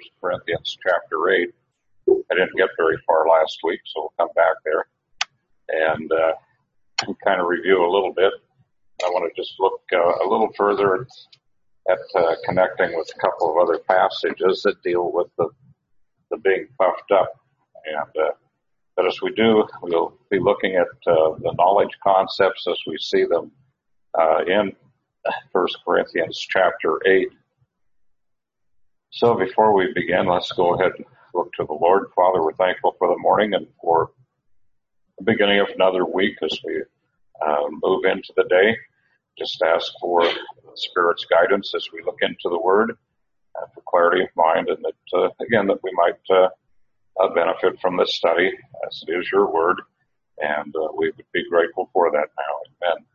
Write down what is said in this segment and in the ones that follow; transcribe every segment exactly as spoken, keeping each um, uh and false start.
First Corinthians chapter eight. I didn't get very far last week, so we'll come back there and uh, kind of review a little bit. I want to just look uh, a little further at uh, connecting with a couple of other passages that deal with the, the being puffed up. And uh, but as we do, we'll be looking at uh, the knowledge concepts as we see them uh, in First Corinthians chapter eight. So before we begin, let's go ahead and look to the Lord. Father, we're thankful for the morning and for the beginning of another week as we uh, move into the day. Just ask for the Spirit's guidance as we look into the Word, uh, for clarity of mind, and that, uh, again, that we might uh, uh, benefit from this study as it is your Word, and uh, we would be grateful for that now. Amen.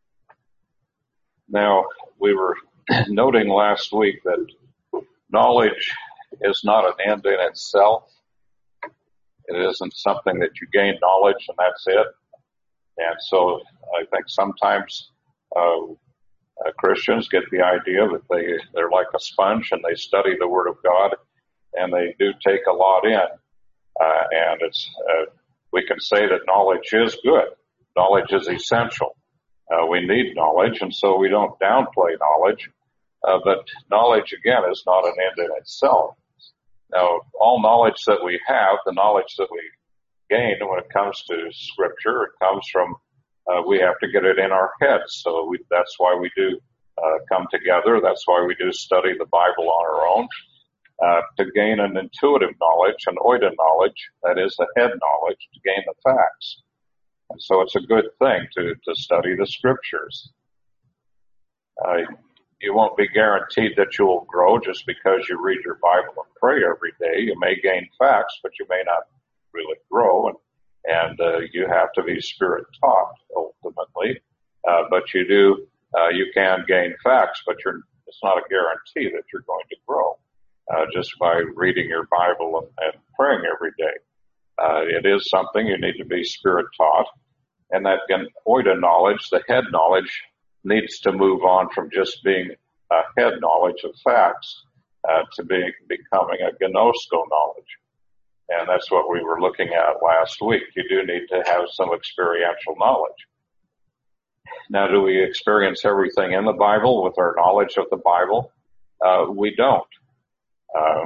Now, we were noting last week that knowledge is not an end in itself. It isn't something that you gain knowledge and that's it. And so I think sometimes uh, uh, Christians get the idea that they, they're like a sponge and they study the Word of God and they do take a lot in. Uh, and it's uh, we can say that knowledge is good. Knowledge is essential. Uh, we need knowledge, and so we don't downplay knowledge. Uh, but knowledge, again, is not an end in itself. Now, all knowledge that we have, the knowledge that we gain when it comes to Scripture, it comes from, uh, we have to get it in our heads. So we, that's why we do uh, come together. That's why we do study the Bible on our own, uh, to gain an intuitive knowledge, an oida knowledge, that is the head knowledge, to gain the facts. And so it's a good thing to, to study the Scriptures. Uh, You won't be guaranteed that you will grow just because you read your Bible and pray every day. You may gain facts, but you may not really grow, and, and uh, you have to be Spirit taught ultimately. Uh, but you do, uh, you can gain facts, but you're, it's not a guarantee that you're going to grow uh, just by reading your Bible and, and praying every day. Uh, it is something you need to be Spirit taught, and that oida knowledge, the head knowledge, needs to move on from just being a head knowledge of facts uh, to being becoming a gnosko knowledge. And that's what we were looking at last week. You do need to have some experiential knowledge. Now, do we experience everything in the Bible with our knowledge of the Bible? Uh, we don't. Uh,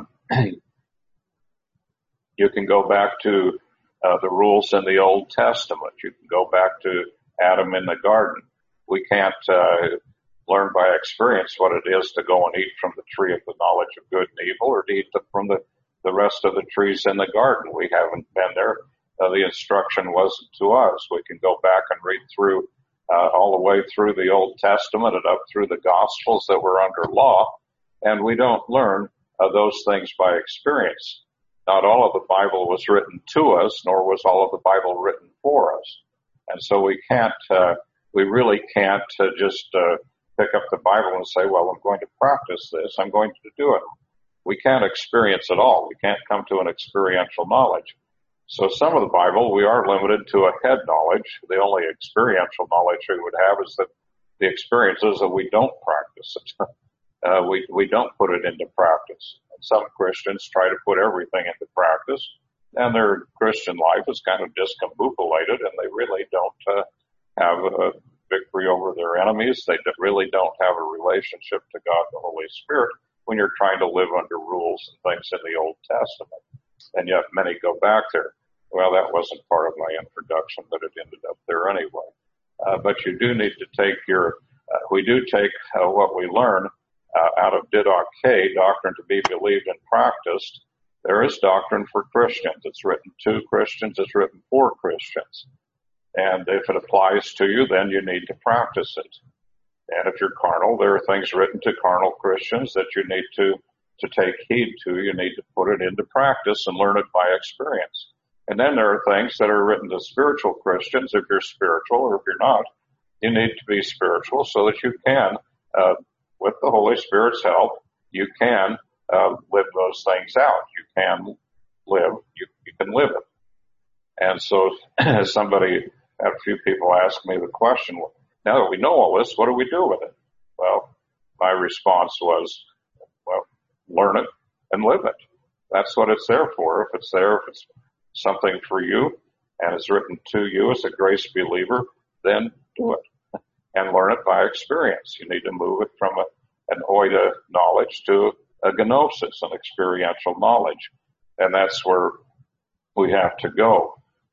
you can go back to uh, the rules in the Old Testament. You can go back to Adam in the garden. We can't uh, learn by experience what it is to go and eat from the tree of the knowledge of good and evil, or to eat the, from the, the rest of the trees in the garden. We haven't been there. Uh, the instruction wasn't to us. We can go back and read through uh, all the way through the Old Testament and up through the Gospels that were under law, and we don't learn uh, those things by experience. Not all of the Bible was written to us, nor was all of the Bible written for us. And so we can't uh, We really can't uh, just uh, pick up the Bible and say, well, I'm going to practice this. I'm going to do it. We can't experience it all. We can't come to an experiential knowledge. So some of the Bible, we are limited to a head knowledge. The only experiential knowledge we would have is that the experiences that we don't practice it. uh, we, we don't put it into practice. And some Christians try to put everything into practice, and their Christian life is kind of discombobulated, and they really don't uh, have a victory over their enemies. They really don't have a relationship to God the Holy Spirit when you're trying to live under rules and things in the Old Testament. And yet many go back there. Well, that wasn't part of my introduction, but it ended up there anyway. Uh, but you do need to take your, uh, we do take uh, what we learn uh, out of Didache K, doctrine to be believed and practiced. There is doctrine for Christians. It's written to Christians. It's written for Christians. And if it applies to you, then you need to practice it. And if you're carnal, there are things written to carnal Christians that you need to, to take heed to. You need to put it into practice and learn it by experience. And then there are things that are written to spiritual Christians. If you're spiritual or if you're not, you need to be spiritual so that you can, uh, with the Holy Spirit's help, you can uh, live those things out. You can live, you, you can live it. And so as somebody, a few people ask me the question, well, now that we know all this, what do we do with it? Well, my response was, well, learn it and live it. that's what it's there for. If it's there, if it's something for you and it's written to you as a grace believer, then do it and learn it by experience. You need to move it from a, an oida knowledge to a gnosis, an experiential knowledge. And that's where we have to go.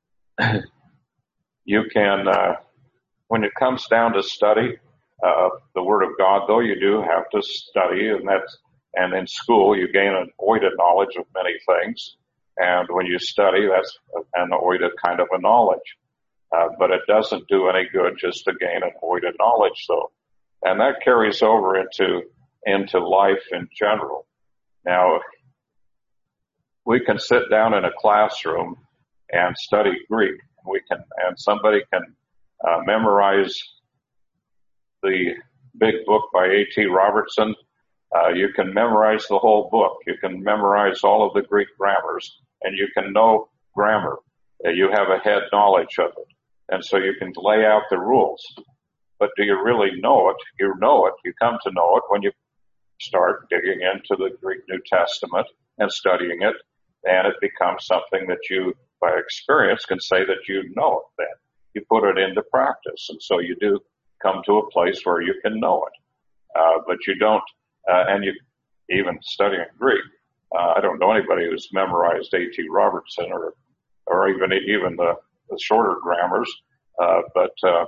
You can, uh, when it comes down to study, uh, the Word of God, though, you do have to study, and that's, and in school you gain an oida knowledge of many things. And when you study, that's an oida kind of a knowledge. Uh, but it doesn't do any good just to gain an oida knowledge, though. And that carries over into, into life in general. Now, we can sit down in a classroom and study Greek. We can, and somebody can uh, memorize the big book by A T Robertson. Uh, you can memorize the whole book. You can memorize all of the Greek grammars, and you can know grammar. Uh, you have a head knowledge of it. And so you can lay out the rules. But do you really know it? You know it. You come to know it when you start digging into the Greek New Testament and studying it, and it becomes something that you, by experience, can say that you know it then. You put it into practice, and so you do come to a place where you can know it. Uh, but you don't, uh, and you, even studying Greek, uh, I don't know anybody who's memorized A T Robertson or, or even, even the, the shorter grammars, uh, but, uh,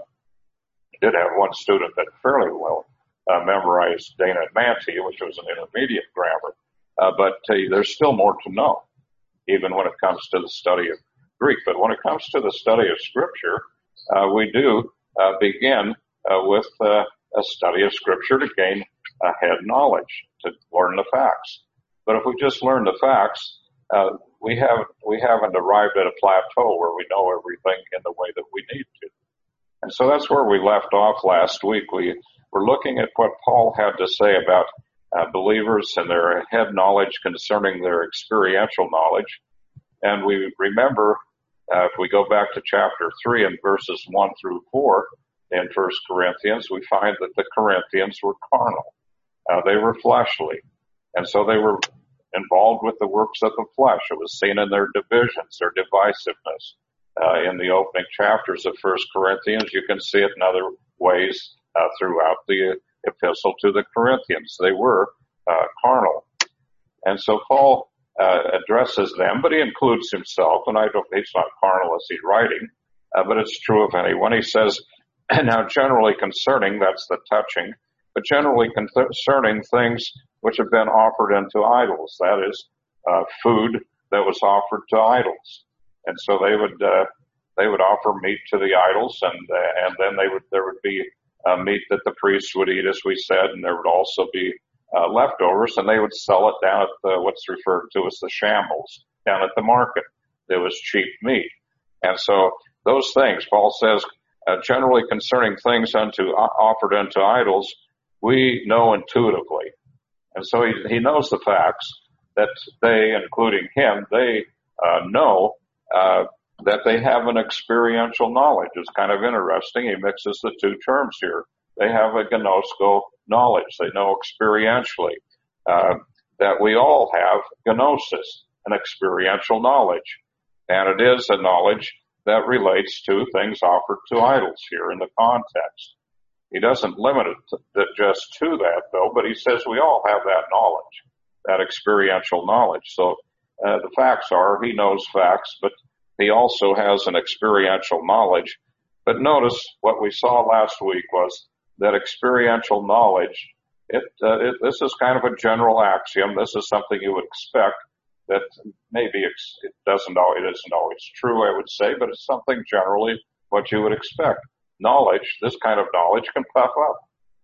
I did have one student that fairly well, uh, memorized Dana and Manti, which was an intermediate grammar, uh, but uh, there's still more to know, even when it comes to the study of Greek. But when it comes to the study of Scripture, uh, we do uh, begin uh, with uh, a study of Scripture to gain uh, head knowledge, to learn the facts. But if we just learn the facts, uh, we haven't we haven't arrived at a plateau where we know everything in the way that we need to. And so that's where we left off last week. We were looking at what Paul had to say about uh, believers and their head knowledge concerning their experiential knowledge. And we remember, uh, if we go back to chapter three and verses one through four in First Corinthians, we find that the Corinthians were carnal. Uh, they were fleshly. And so they were involved with the works of the flesh. It was seen in their divisions, their divisiveness. Uh, in the opening chapters of First Corinthians, you can see it in other ways uh, throughout the epistle to the Corinthians. They were uh, carnal. And so Paul uh, addresses them, but he includes himself, and I don't, he's not carnal as he's writing, uh, but it's true of anyone. He says, now generally concerning, that's the touching, but generally concerning things which have been offered unto idols, that is, uh, food that was offered to idols. And so they would, uh, they would offer meat to the idols, and, uh, and then they would, there would be, uh, meat that the priests would eat, as we said, and there would also be, uh, leftovers, and they would sell it down at the, what's referred to as the shambles, down at the market. There was cheap meat. And so those things, Paul says, uh, generally concerning things unto, uh, offered unto idols, we know intuitively. And so he, he knows the facts that they, including him, they, uh, know Uh, that they have an experiential knowledge. It's kind of interesting. He mixes the two terms here. They have a gnosko knowledge. They know experientially uh, that we all have gnosis, an experiential knowledge. And it is a knowledge that relates to things offered to idols here in the context. He doesn't limit it to, just to that, though, but he says we all have that knowledge, that experiential knowledge. So Uh, the facts are, he knows facts, but he also has an experiential knowledge. But notice what we saw last week was that experiential knowledge, it, uh, it this is kind of a general axiom. This is something you would expect that maybe it's, it doesn't always, it isn't always true, I would say, but it's something generally what you would expect. Knowledge, this kind of knowledge can puff up,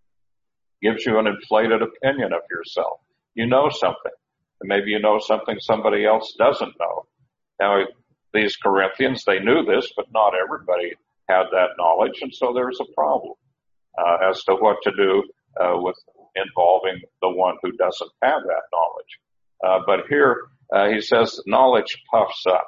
gives you an inflated opinion of yourself. You know something. Maybe you know something somebody else doesn't know. Now, these Corinthians, they knew this, but not everybody had that knowledge, and so there's a problem uh, as to what to do uh, with involving the one who doesn't have that knowledge. Uh, but here uh, he says knowledge puffs up,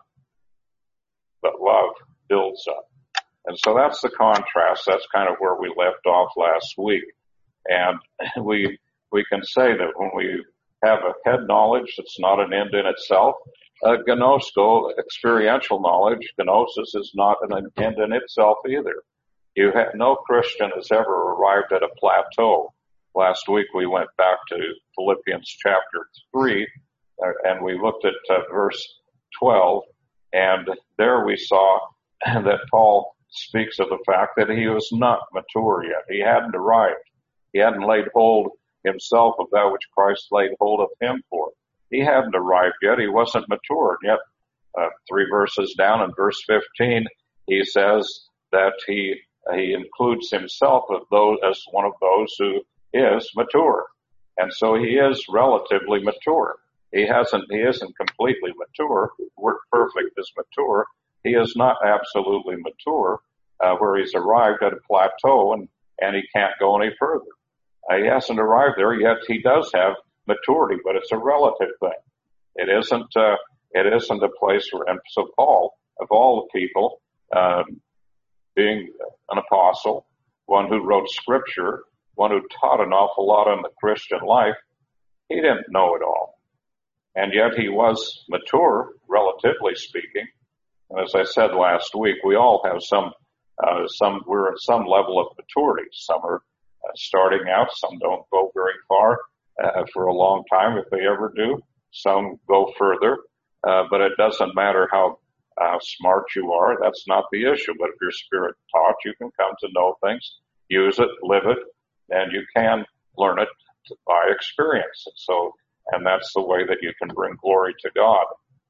but love builds up. And so that's the contrast. That's kind of where we left off last week. And we we can say that when we have a head knowledge that's not an end in itself. Uh, gnosko, experiential knowledge, gnosis is not an end in itself either. You have, no Christian has ever arrived at a plateau. Last week we went back to Philippians chapter three, uh, and we looked at uh, verse twelve, and there we saw that Paul speaks of the fact that he was not mature yet. He hadn't arrived. He hadn't laid hold himself of that which Christ laid hold of him for. He hadn't arrived yet. He wasn't mature. Yet, uh, three verses down in verse fifteen, he says that he he includes himself of those as one of those who is mature, and so he is relatively mature. He hasn't. He isn't completely mature. The word perfect is mature. He is not absolutely mature, uh, where he's arrived at a plateau and and he can't go any further. Uh, he hasn't arrived there yet. He does have maturity, but it's a relative thing. It isn't, uh, it isn't a place where, and so Paul, of all the people, um, being an apostle, one who wrote scripture, one who taught an awful lot on the Christian life, he didn't know it all. And yet he was mature, relatively speaking. And as I said last week, we all have some, uh, some, we're at some level of maturity. Some are uh, starting out, some don't go very far. Uh, for a long time, if they ever do. Some go further, uh, but it doesn't matter how uh, smart you are. That's not the issue. But if you're spirit taught, you can come to know things, use it, live it, and you can learn it by experience. So, and that's the way that you can bring glory to God.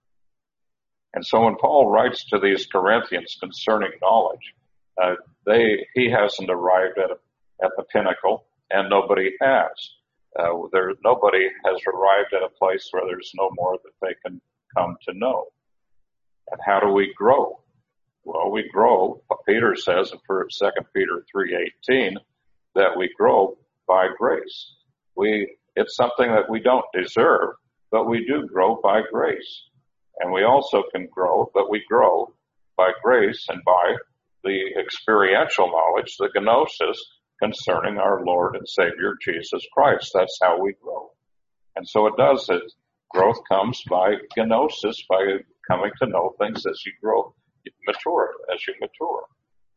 And so when Paul writes to these Corinthians concerning knowledge, uh, they he hasn't arrived at a, at the pinnacle, and nobody has. Uh, there, nobody has arrived at a place where there's no more that they can come to know. And how do we grow? Well, we grow, Peter says in Second Peter three eighteen, that we grow by grace. We, it's something that we don't deserve, but we do grow by grace. And we also can grow, but we grow by grace and by the experiential knowledge, the gnosis, concerning our Lord and Savior, Jesus Christ. That's how we grow. And so it does it. Growth comes by gnosis, by coming to know things as you grow, mature, as you mature.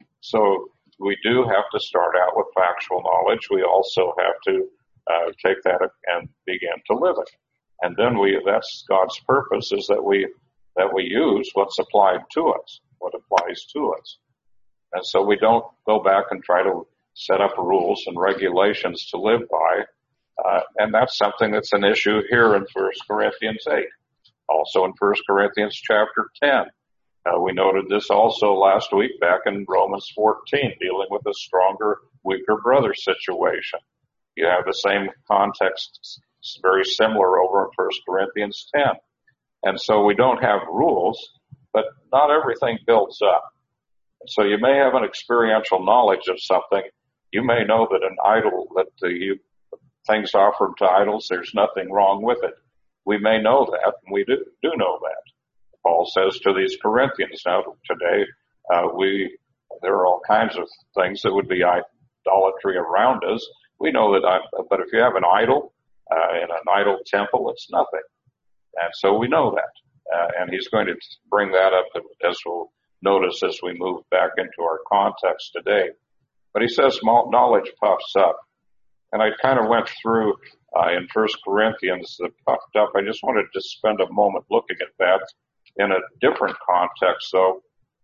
So we do have to start out with factual knowledge. We also have to uh, take that and begin to live it. And then we, that's God's purpose, is that we, that we use what's applied to us, what applies to us. And so we don't go back and try to set up rules and regulations to live by. Uh, and that's something that's an issue here in First Corinthians eight. Also in First Corinthians chapter ten. Uh, we noted this also last week back in Romans fourteen, dealing with a stronger, weaker brother situation. You have the same context, very similar over in First Corinthians ten. And so we don't have rules, but not everything builds up. So you may have an experiential knowledge of something. You may know that an idol, that uh, you, things offered to idols, there's nothing wrong with it. We may know that, and we do, do know that. Paul says to these Corinthians, now today, uh, we, there are all kinds of things that would be idolatry around us. We know that, I, but if you have an idol, uh, in an idol temple, it's nothing. And so we know that. Uh, and he's going to bring that up as we'll notice as we move back into our context today. But he says knowledge puffs up. And I kind of went through uh, in First Corinthians the puffed up. I just wanted to spend a moment looking at that in a different context. So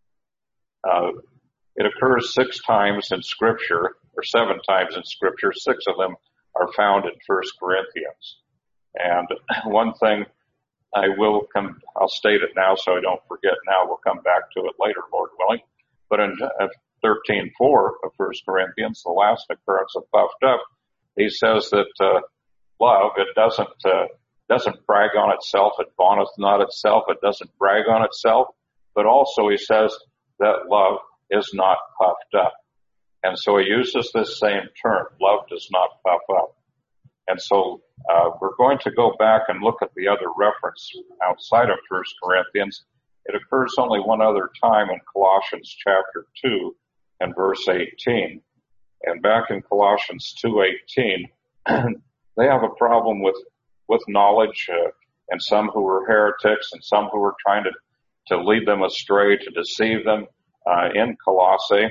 uh, it occurs six times in Scripture, or seven times in Scripture. Six of them are found in First Corinthians. And one thing I will come, I'll state it now so I don't forget now. We'll come back to it later, Lord willing. But in uh, thirteen four of First Corinthians, the last occurrence of puffed up, he says that uh, love, it doesn't uh, doesn't brag on itself, it vaunteth not itself, it doesn't brag on itself, but also he says that love is not puffed up. And so he uses this same term, love does not puff up. And so uh, we're going to go back and look at the other reference outside of First Corinthians. It occurs only one other time in Colossians chapter two and verse eighteen. And back in Colossians two eighteen, they have a problem with with knowledge, uh, and some who were heretics, and some who were trying to, to lead them astray, to deceive them uh, in Colossae.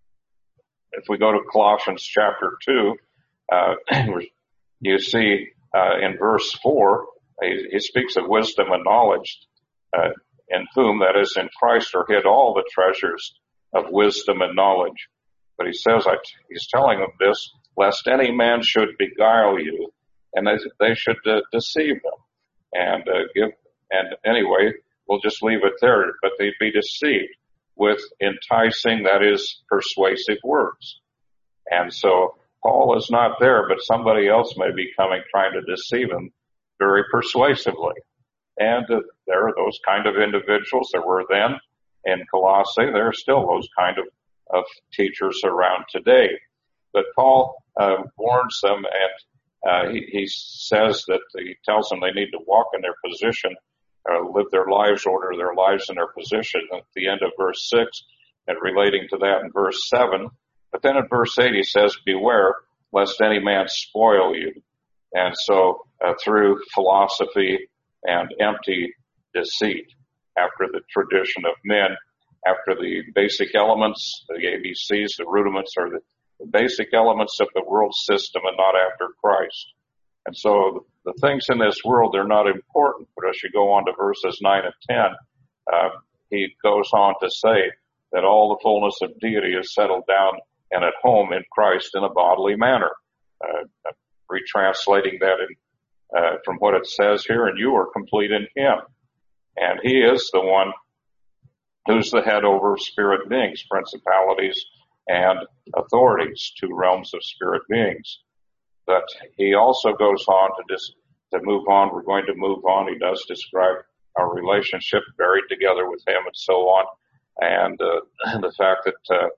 If we go to Colossians chapter two, uh, you see uh, in verse four, he, he speaks of wisdom and knowledge, uh, in whom, that is, in Christ, are hid all the treasures of wisdom and knowledge. But he says, I, he's telling them this, lest any man should beguile you, and they, they should uh, deceive them. And uh, give, and anyway, we'll just leave it there, but they'd be deceived with enticing, that is, persuasive words. And so Paul is not there, but somebody else may be coming trying to deceive him very persuasively. And uh, there are those kind of individuals. There were then in Colossae. There are still those kind of, of teachers around today. But Paul uh, warns them, and uh, he, he says that he tells them they need to walk in their position, uh, live their lives, order their lives in their position at the end of verse six, and relating to that in verse seven. But then in verse eight he says, beware lest any man spoil you. And so uh, through philosophy and empty deceit, after the tradition of men, after the basic elements, the A B Cs, the rudiments, are the, the basic elements of the world system, and not after Christ. And so the, the things in this world, they're not important. But as you go on to verses nine and ten, uh, he goes on to say that all the fullness of deity is settled down and at home in Christ in a bodily manner. Uh, retranslating that in, uh, from what it says here, and you are complete in him. And he is the one who's the head over spirit beings, principalities and authorities, two realms of spirit beings. But he also goes on to dis- to move on. We're going to move on. He does describe our relationship buried together with him and so on. And uh, the fact that uh,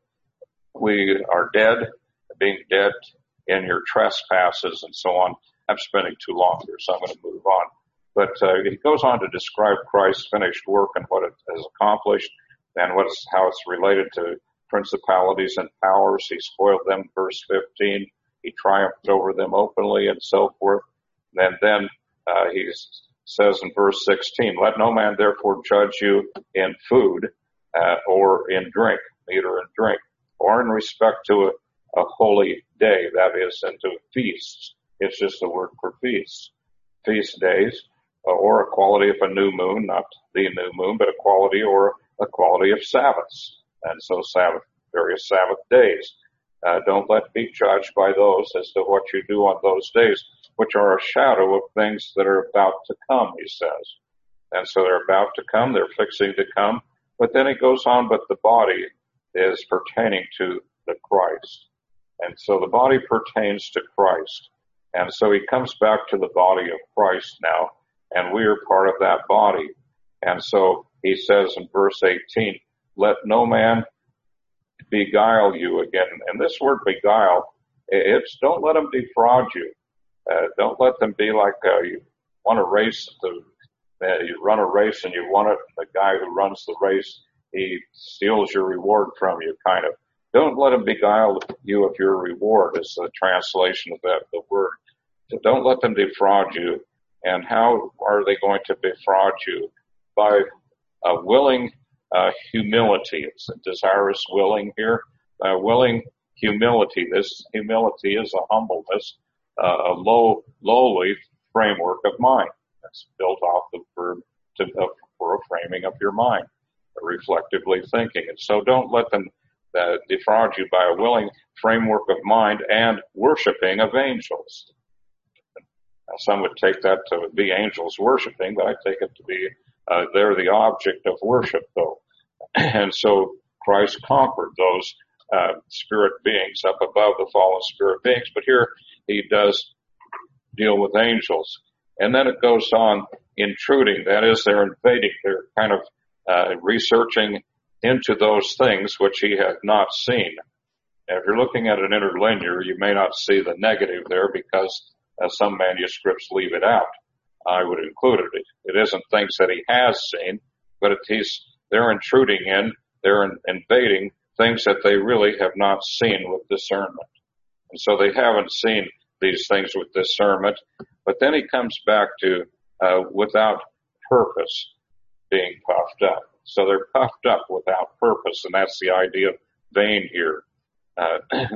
we are dead, being dead in your trespasses and so on. I'm spending too long here, so I'm going to move on. But uh, he goes on to describe Christ's finished work and what it has accomplished, and what's how it's related to principalities and powers. He spoiled them, verse fifteen. He triumphed over them openly and so forth. And then uh, he says in verse sixteen, let no man therefore judge you in food uh, or in drink, meat or in drink, or in respect to a, a holy day, that is, and to feasts. It's just a word for feasts. Feast days, uh, or a quality of a new moon, not the new moon, but a quality or a quality of Sabbaths. And so Sabbath, various Sabbath days. Uh, don't let be judged by those as to what you do on those days, which are a shadow of things that are about to come, he says. And so they're about to come, they're fixing to come. But then he goes on, but the body is pertaining to the Christ. And so the body pertains to Christ. And so he comes back to the body of Christ now, and we are part of that body. And so he says in verse eighteen, let no man beguile you again. And this word beguile, it's don't let them defraud you. Uh, don't let them be like uh, you want to race, to, uh, you run a race and you want it, the guy who runs the race, he steals your reward from you, kind of. Don't let them beguile you of your reward, is the translation of that, the word. So don't let them defraud you. And how are they going to defraud you? By a willing uh, humility. It's a desirous willing here. Uh, willing humility. This humility is a humbleness, uh, a low, lowly framework of mind. That's built off the verb to, uh, for a framing of your mind, reflectively thinking. And so don't let them uh, defraud you by a willing framework of mind and worshiping of angels. Now, some would take that to be angels worshiping, but I take it to be uh, they're the object of worship, though. And so Christ conquered those uh, spirit beings up above the fallen spirit beings, but here he does deal with angels. And then it goes on intruding, that is, they're invading, they're kind of uh, researching into those things which he had not seen. And if you're looking at an interlinear, you may not see the negative there because uh, some manuscripts leave it out. I would include it. It isn't things that he has seen, but it, he's, they're intruding in, they're in, invading things that they really have not seen with discernment. And so they haven't seen these things with discernment. But then he comes back to uh, without purpose being puffed up. So they're puffed up without purpose, and that's the idea of vain here. Uh,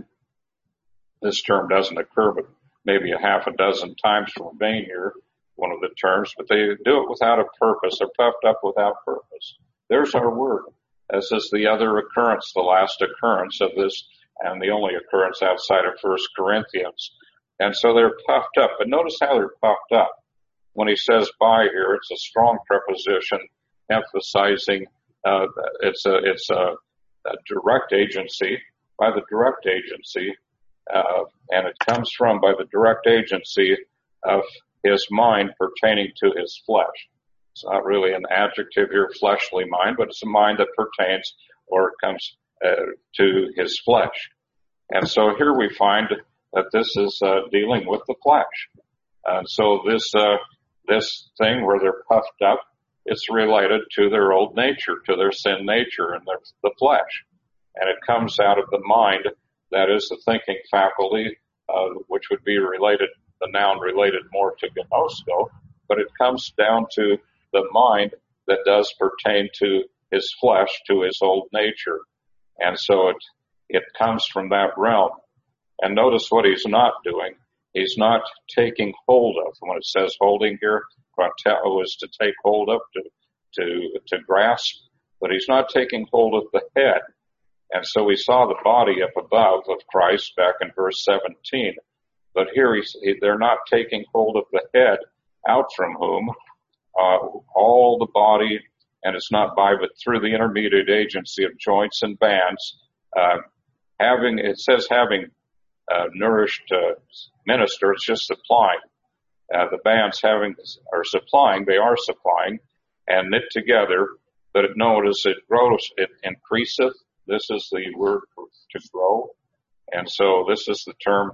this term doesn't occur but maybe a half a dozen times from vain here, one of the terms, but they do it without a purpose. They're puffed up without purpose. There's our word. This is the other occurrence, the last occurrence of this, and the only occurrence outside of First Corinthians. And so they're puffed up. But notice how they're puffed up. When he says by here, it's a strong preposition emphasizing uh, it's a it's a, a direct agency, by the direct agency, uh, and it comes from by the direct agency of his mind pertaining to his flesh. It's not really an adjective here, fleshly mind, but it's a mind that pertains or comes uh, to his flesh. And so here we find that this is uh, dealing with the flesh. And so this uh, this thing where they're puffed up, it's related to their old nature, to their sin nature and their, the flesh. And it comes out of the mind, that is the thinking faculty, uh, which would be related, the noun related more to gnosko, but it comes down to the mind that does pertain to his flesh, to his old nature. And so it, it comes from that realm. And notice what he's not doing. He's not taking hold of. When it says holding here, quanteo is to take hold of, to, to, to grasp, but he's not taking hold of the head. And so we saw the body up above of Christ back in verse seventeen. But here he's, he, they're not taking hold of the head, out from whom uh, all the body, and it's not by but through the intermediate agency of joints and bands, uh, having, it says having uh, nourished uh, minister, it's just supplying. Uh, the bands having, are supplying, they are supplying, and knit together, but it, notice it grows, it increaseth. This is the word for, to grow. And so this is the term,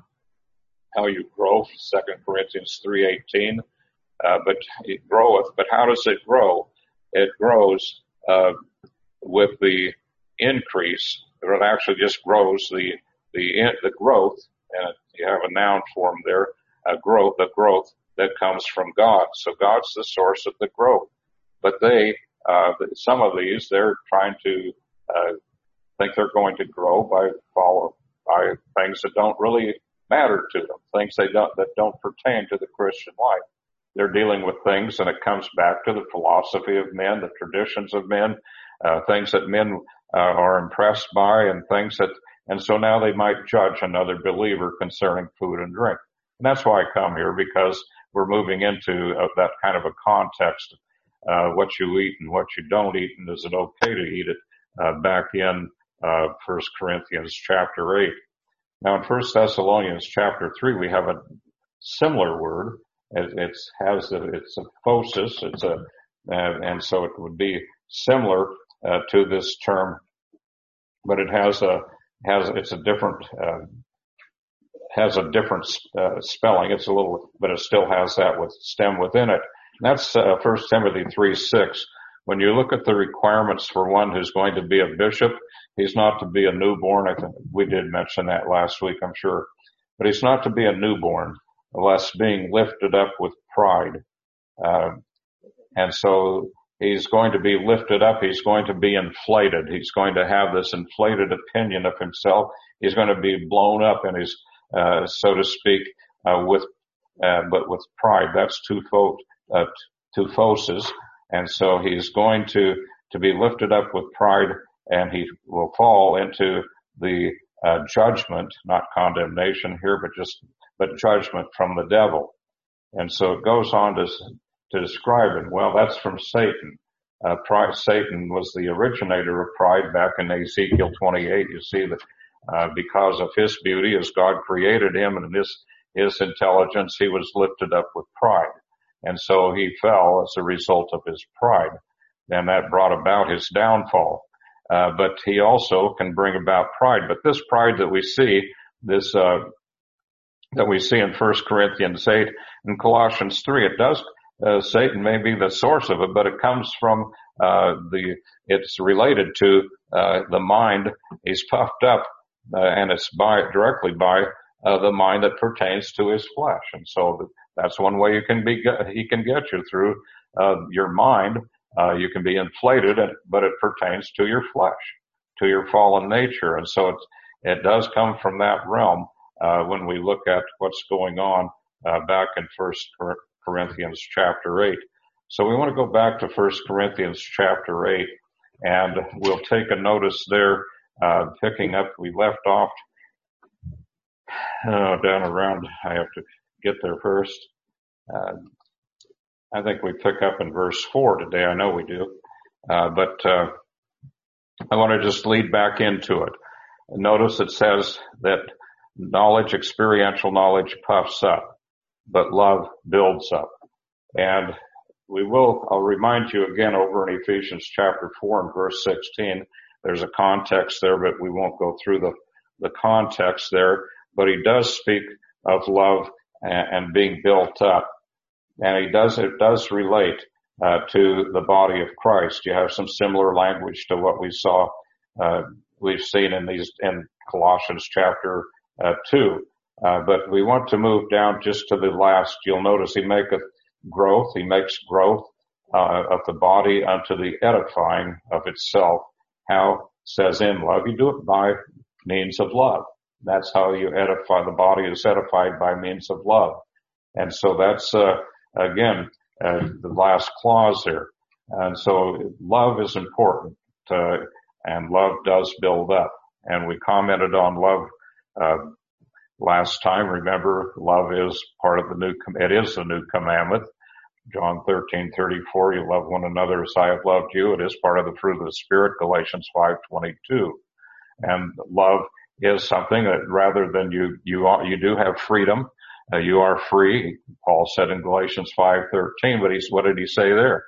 how you grow, Second Corinthians three eighteen. Uh, but it groweth. But how does it grow? It grows uh, with the increase. It actually just grows the the the growth, and you have a noun form there. Uh, growth, the growth that comes from God. So God's the source of the growth. But they, uh, some of these, they're trying to uh, think they're going to grow by follow by things that don't really matter to them, things they don't that don't pertain to the Christian life. They're dealing with things, and it comes back to the philosophy of men, the traditions of men, uh, things that men uh, are impressed by, and things that, and so now they might judge another believer concerning food and drink. And that's why I come here, because we're moving into uh, that kind of a context, uh, what you eat and what you don't eat, and is it okay to eat it, uh, back in uh, First Corinthians chapter eight. Now in First Thessalonians chapter three, we have a similar word. It, it has a, it's a phosis. It's a, uh, and so it would be similar uh, to this term, but it has a has it's a different uh, has a different uh, spelling. It's a little, but it still has that with stem within it. And that's uh, First Timothy three six. When you look at the requirements for one who's going to be a bishop, he's not to be a newborn. I think we did mention that last week, I'm sure, but he's not to be a newborn, unless being lifted up with pride. Uh, and so he's going to be lifted up. He's going to be inflated. He's going to have this inflated opinion of himself. He's going to be blown up in his, uh, so to speak, uh, with, uh, but with pride. That's twofold, uh, twophoses. And so he's going to, to be lifted up with pride, and he will fall into the, uh, judgment, not condemnation here, but just but judgment from the devil. And so it goes on to, to describe it. Well, that's from Satan. Uh, pride, Satan was the originator of pride back in Ezekiel twenty-eight. You see that, uh, because of his beauty, as God created him and his, his intelligence, he was lifted up with pride. And so he fell as a result of his pride. And that brought about his downfall. Uh, but he also can bring about pride. But this pride that we see, this, uh, that we see in First Corinthians eight and Colossians three. It does, uh, Satan may be the source of it, but it comes from, uh, the, it's related to, uh, the mind. He's puffed up, uh, and it's by, directly by, uh, the mind that pertains to his flesh. And so that's one way you can be, he can get you through, uh, your mind. Uh, you can be inflated, but it pertains to your flesh, to your fallen nature. And so it, it does come from that realm, uh, when we look at what's going on, uh, back in First Corinthians chapter eight. So we want to go back to First Corinthians chapter eight, and we'll take a notice there, uh, picking up, we left off, uh, down around, I have to get there first. Uh, I think we pick up in verse four today. I know we do. Uh, but, uh, I want to just lead back into it. Notice it says that knowledge, experiential knowledge puffs up, but love builds up. And we will, I'll remind you again over in Ephesians chapter four and verse sixteen, there's a context there, but we won't go through the, the context there. But he does speak of love and, and being built up. And he does, it does relate, uh, to the body of Christ. You have some similar language to what we saw, uh, we've seen in these, in Colossians chapter, uh, two. Uh, but we want to move down just to the last. You'll notice he maketh growth, he makes growth, uh, of the body unto the edifying of itself. How? Says in love. You do it by means of love. That's how you edify. The body is edified by means of love. And so that's, uh, again, uh, the last clause there. And so love is important, uh, and love does build up. And we commented on love, uh, last time. Remember, love is part of the new, com- it is the new commandment. John thirteen thirty-four, you love one another as I have loved you. It is part of the fruit of the Spirit, Galatians five twenty-two. And love is something that rather than you, you are, you do have freedom. Uh, you are free, Paul said in Galatians five thirteen, but he's, what did he say there?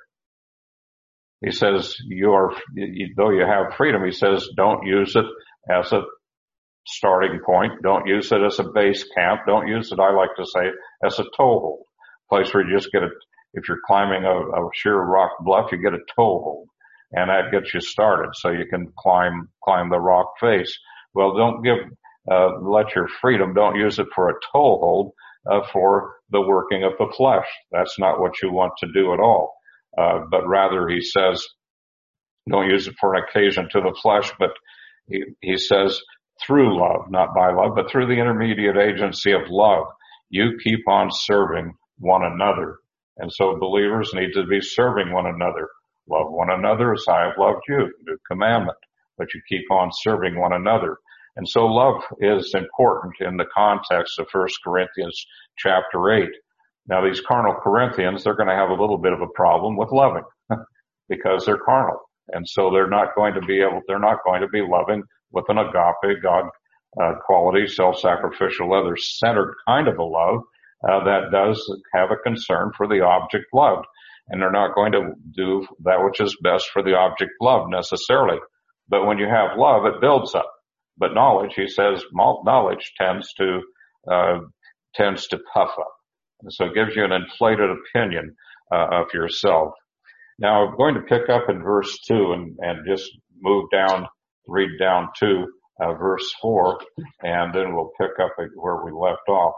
He says, you are, you, though you have freedom, he says, don't use it as a starting point. Don't use it as a base camp. Don't use it, I like to say, as a toehold. Place where you just get a, if you're climbing a, a sheer rock bluff, you get a toehold. And that gets you started so you can climb, climb the rock face. Well, don't give, uh, let your freedom, don't use it for a toehold, uh, for the working of the flesh. That's not what you want to do at all. Uh, but rather he says, don't use it for an occasion to the flesh, but he, he says through love, not by love, but through the intermediate agency of love, you keep on serving one another. And so believers need to be serving one another. Love one another as I have loved you, new commandment, but you keep on serving one another. And so love is important in the context of First Corinthians chapter eight. Now these carnal Corinthians, they're going to have a little bit of a problem with loving because they're carnal. And so they're not going to be able, they're not going to be loving with an agape, God, uh, quality, self-sacrificial, other-centered kind of a love, uh, that does have a concern for the object loved. And they're not going to do that which is best for the object loved necessarily. But when you have love, it builds up. But knowledge, he says, knowledge tends to, uh, tends to puff up. And so it gives you an inflated opinion, uh, of yourself. Now I'm going to pick up in verse two and, and just move down, read down to, uh, verse four, and then we'll pick up where we left off.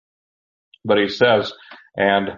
But he says, and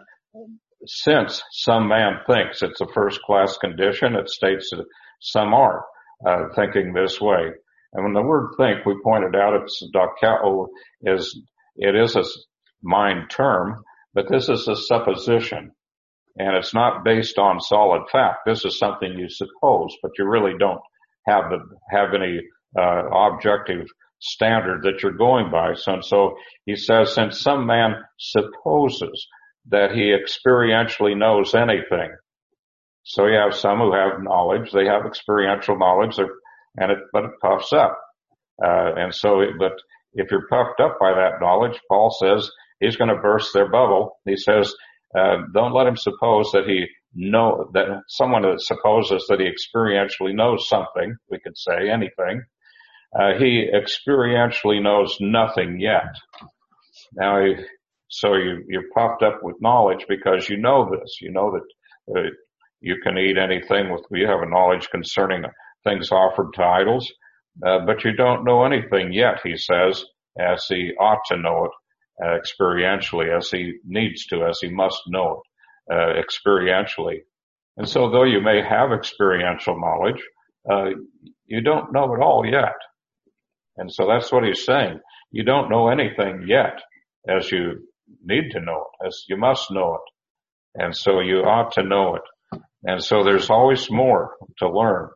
since some man thinks it's a first class condition, it states that some are, uh, thinking this way. And when the word think, we pointed out it's dokao is, it is a mind term, but this is a supposition. And it's not based on solid fact. This is something you suppose, but you really don't have the, have any, uh, objective standard that you're going by. So, and so he says, since some man supposes that he experientially knows anything. So you have some who have knowledge, they have experiential knowledge, and it, but it puffs up. Uh, and so, it, but if you're puffed up by that knowledge, Paul says he's going to burst their bubble. He says, uh, don't let him suppose that he know, that someone that supposes that he experientially knows something, we could say anything, uh, he experientially knows nothing yet. Now, he, so you, you're puffed up with knowledge because you know this. You know that uh, you can eat anything with, you have a knowledge concerning things offered to idols, uh, but you don't know anything yet, he says, as he ought to know it uh, experientially, as he needs to, as he must know it uh, experientially. And so though you may have experiential knowledge, uh, you don't know it all yet. And so that's what he's saying. You don't know anything yet as you need to know it, as you must know it. And so you ought to know it. And so there's always more to learn.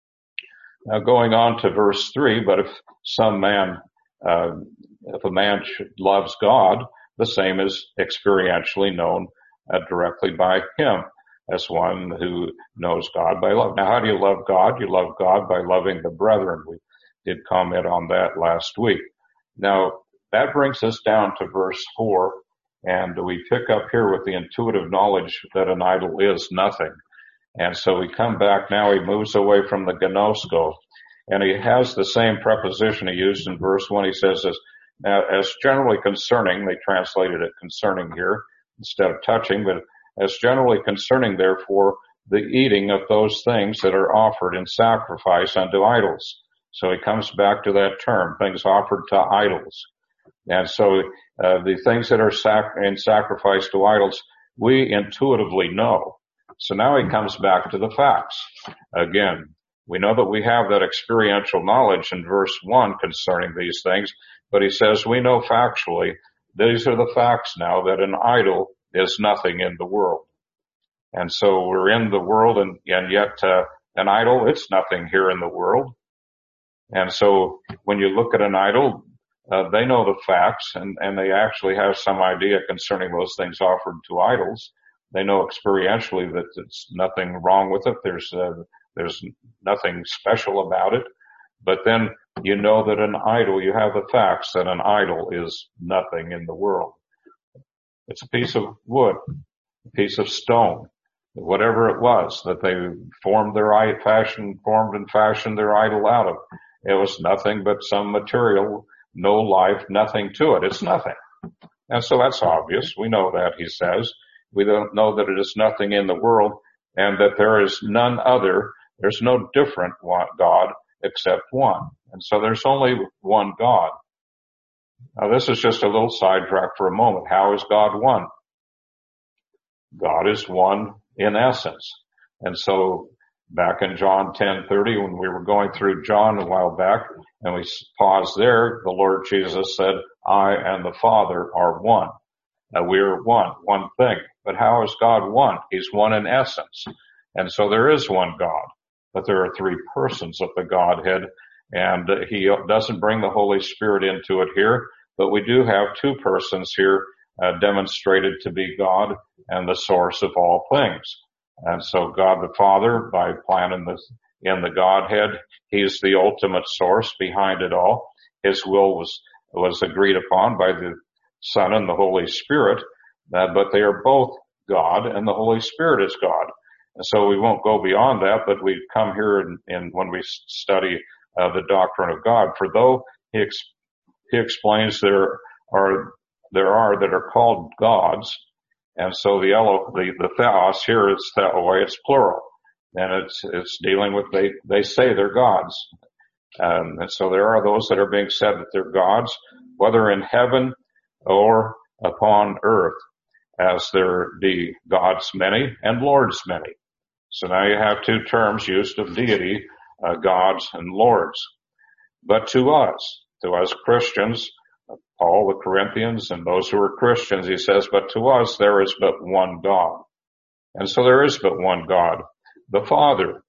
Now going on to verse three, but if some man, uh, if a man loves God, the same is experientially known uh, directly by him as one who knows God by love. Now how do you love God? You love God by loving the brethren. We did comment on that last week. Now that brings us down to verse four, and we pick up here with the intuitive knowledge that an idol is nothing. And so we come back now, he moves away from the gnosko, and he has the same preposition he used in verse one. He says, as, as generally concerning, they translated it concerning here instead of touching, but as generally concerning, therefore, the eating of those things that are offered in sacrifice unto idols. So he comes back to that term, things offered to idols. And so uh, the things that are sac- in sacrifice to idols, we intuitively know. So now he comes back to the facts. Again, we know that we have that experiential knowledge in verse one concerning these things, but he says we know factually, these are the facts now, that an idol is nothing in the world. And so we're in the world, and, and yet uh, an idol, it's nothing here in the world. And so when you look at an idol, uh, they know the facts, and, and they actually have some idea concerning those things offered to idols. They know experientially that it's nothing wrong with it. There's uh, there's nothing special about it. But then you know that an idol, you have the facts that an idol is nothing in the world. It's a piece of wood, a piece of stone, whatever it was that they formed their fashion, formed and fashioned their idol out of. It was nothing but some material, no life, nothing to it. It's nothing. And so that's obvious. We know that, he says. We don't know that it is nothing in the world, and that there is none other. There's no different God except one. And so there's only one God. Now this is just a little sidetrack for a moment. How is God one? God is one in essence. And so back in John ten thirty, when we were going through John a while back, and we paused there, the Lord Jesus said, I and the Father are one. Uh, we're one, one thing. But how is God one? He's one in essence. And so there is one God, but there are three persons of the Godhead, and uh, he doesn't bring the Holy Spirit into it here, but we do have two persons here uh, demonstrated to be God and the source of all things. And so God the Father, by planning this in the Godhead, he's the ultimate source behind it all. His will was, was agreed upon by the Son and the Holy Spirit, uh, but they are both God, and the Holy Spirit is God. And so we won't go beyond that, but we come here and, and when we study uh, the doctrine of God, for though he ex- he explains there are there are that are called gods, and so the elo, the, the theos here is theoi, it's plural, and it's it's dealing with they they say they're gods, um, and so there are those that are being said that they're gods, whether in heaven or upon earth, as there be gods many and lords many. So now you have two terms used of deity, uh, gods and lords. But to us, to us Christians, Paul, the Corinthians, and those who are Christians, he says, but to us there is but one God. And so there is but one God, the Father.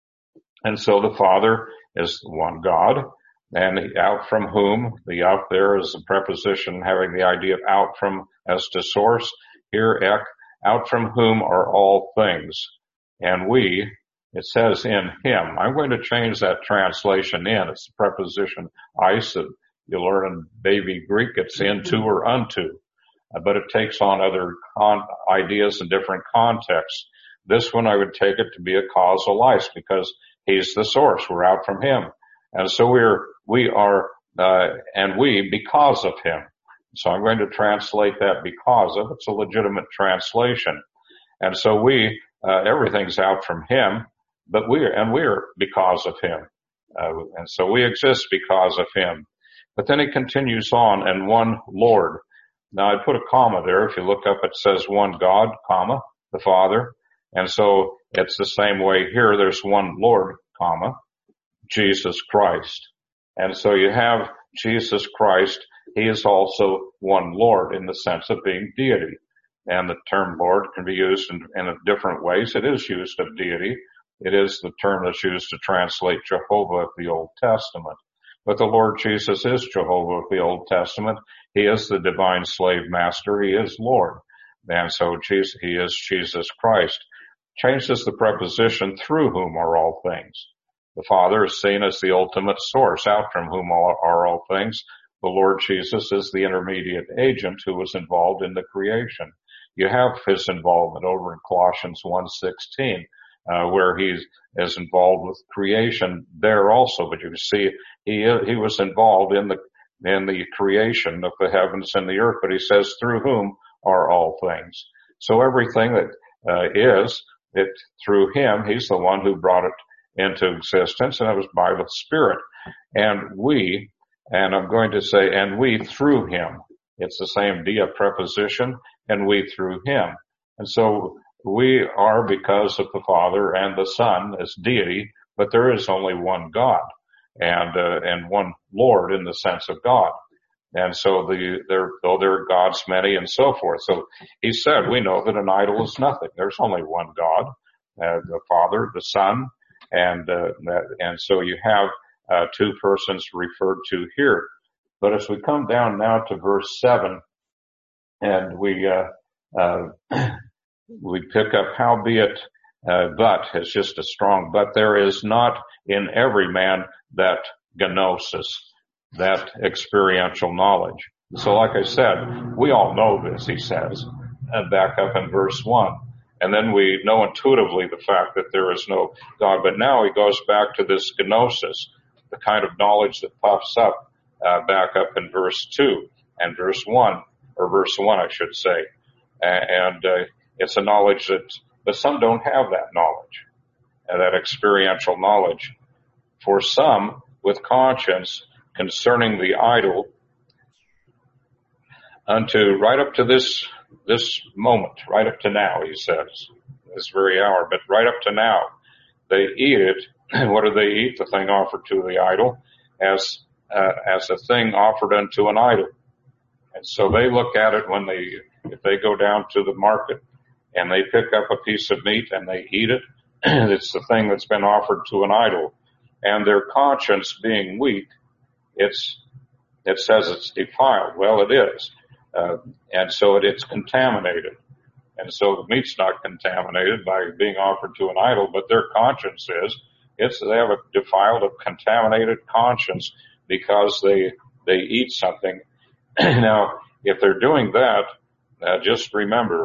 And so the Father is one God, and out from whom, the out there is a preposition having the idea of out from as to source. Here, ek, out from whom are all things. And we, it says in him. I'm going to change that translation in. It's the preposition eis. You learn in baby Greek, it's into or unto. But it takes on other con- ideas in different contexts. This one I would take it to be a causal eis because he's the source. We're out from him. And so we're, we are, uh, and we because of him. So I'm going to translate that because of. It's a legitimate translation. And so we, uh, everything's out from him, but we are, and we're because of him. Uh, and so we exist because of him. But then he continues on, and one Lord. Now I put a comma there. If you look up, it says one God, comma, the Father. And so it's the same way here. There's one Lord, comma, Jesus Christ. And so you have Jesus Christ. He is also one Lord in the sense of being deity. And the term Lord can be used in, in different ways. It is used of deity. It is the term that's used to translate Jehovah of the Old Testament. But the Lord Jesus is Jehovah of the Old Testament. He is the divine slave master. He is Lord. And so Jesus, he is Jesus Christ. Changes the preposition through whom are all things. The Father is seen as the ultimate source, out from whom are all things. The Lord Jesus is the intermediate agent who was involved in the creation. You have his involvement over in Colossians one sixteen, uh, where he is involved with creation there also. But you see, he he was involved in the in the creation of the heavens and the earth. But he says, through whom are all things. So everything that uh, is, it through him, he's the one who brought it into existence, and it was by the Spirit. And we, and I'm going to say, and we through him. It's the same dia preposition, and we through him. And so we are because of the Father and the Son as deity, but there is only one God and uh, and one Lord in the sense of God. And so the there though there are gods many and so forth. So he said, we know that an idol is nothing. There's only one God, uh, the Father, the Son, and uh, that, and so you have uh, two persons referred to here. But as we come down now to verse seven, and we uh, uh, we pick up, howbeit, uh, but is just a strong but. There is not in every man that gnosis, that experiential knowledge. So, like I said, we all know this. He says, and back up in verse one. And then we know intuitively the fact that there is no God. But now he goes back to this gnosis, the kind of knowledge that puffs up, uh, back up in verse two and verse one, or verse one, I should say. And, uh, it's a knowledge that, but some don't have that knowledge, uh, that experiential knowledge. For some, with conscience concerning the idol, unto right up to this this moment, right up to now, he says, this very hour, but right up to now, they eat it. What do they eat? The thing offered to the idol, as uh, as a thing offered unto an idol. And so they look at it when they, if they go down to the market and they pick up a piece of meat and they eat it, it's the thing that's been offered to an idol. And their conscience being weak, it's it says it's defiled. Well, it is. Uh, and so it, it's contaminated. And so the meat's not contaminated by being offered to an idol, but their conscience is. It's, they have a defiled, a contaminated conscience because they, they eat something. Now, if they're doing that, uh, just remember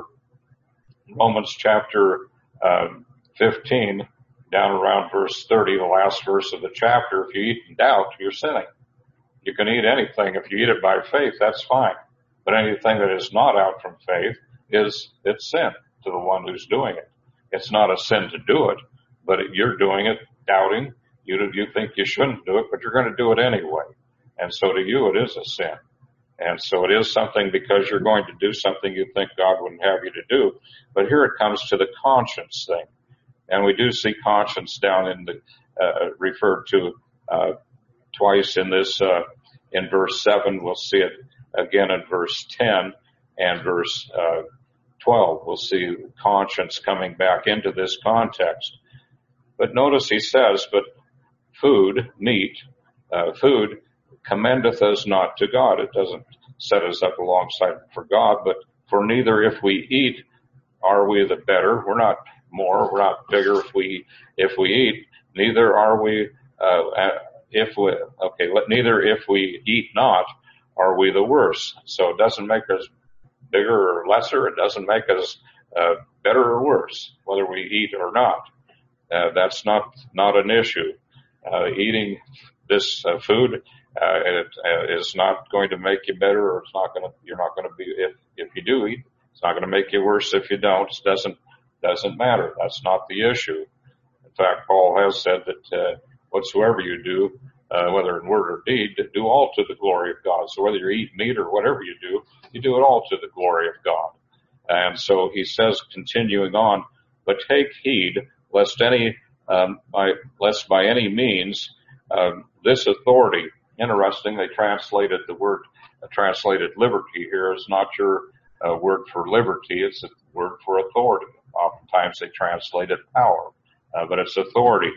Romans chapter, uh, fifteen, down around verse thirty, the last verse of the chapter. If you eat in doubt, you're sinning. You can eat anything. If you eat it by faith, that's fine. But anything that is not out from faith is, it's sin to the one who's doing it. It's not a sin to do it, but you're doing it doubting. You, you think you shouldn't do it, but you're going to do it anyway. And so to you, it is a sin. And so it is something because you're going to do something you think God wouldn't have you to do. But here it comes to the conscience thing. And we do see conscience down in the, uh, referred to, uh, twice in this, uh, in verse seven. We'll see it again in verse ten and verse, uh, twelve. We'll see conscience coming back into this context. But notice he says, but food, meat, uh, food commendeth us not to God. It doesn't set us up alongside for God, but for neither if we eat are we the better. We're not more, we're not bigger if we, if we eat, neither are we, uh, if we, okay, let, neither if we eat not are we the worse. So it doesn't make us bigger or lesser. It doesn't make us, uh, better or worse, whether we eat or not. Uh, that's not, not an issue. Uh, eating this uh, food, uh, it uh, is not going to make you better, or it's not going to, you're not going to be, if, if you do eat, it's not going to make you worse if you don't. It doesn't, doesn't matter. That's not the issue. In fact, Paul has said that, uh, whatsoever you do, uh, whether in word or deed, do all to the glory of God. So whether you eat meat or whatever you do, you do it all to the glory of God. And so he says, continuing on, but take heed lest any, um, by, lest by any means, um, this authority, interesting, they translated the word, uh, translated liberty here is not your uh, word for liberty, it's a word for authority. Oftentimes they translate it power, uh, but it's authority.